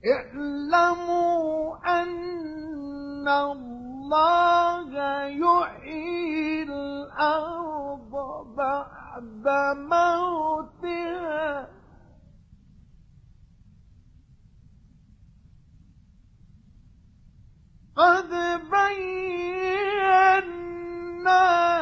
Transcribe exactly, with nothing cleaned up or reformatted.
اعلموا أن الله يحيي الأرض بعد موتها قد بينا